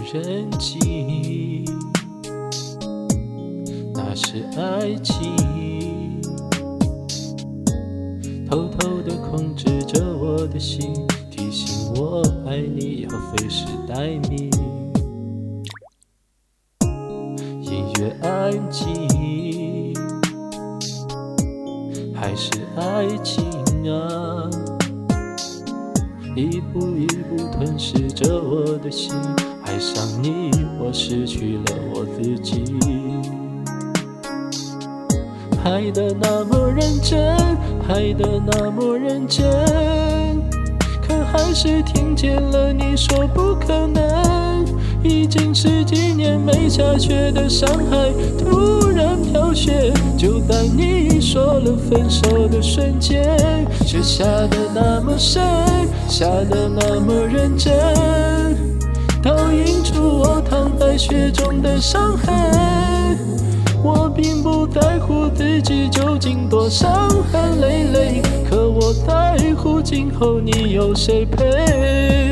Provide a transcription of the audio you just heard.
人记，那是爱情，偷偷地控制着我的心，提醒我爱你要费时待命。音乐安静，还是爱情啊，一步一步吞噬着我的心，爱上你，我失去了我自己。爱得那么认真，爱得那么认真，可还是听见了你说不可能。已经十几年没下雪的上海，突然飘雪，就在你说了分手的瞬间，雪下得那么深，下得那么认真，倒映出我躺在雪中的伤痕。我并不在乎自己究竟多伤痕累累，可我在乎今后你有谁陪。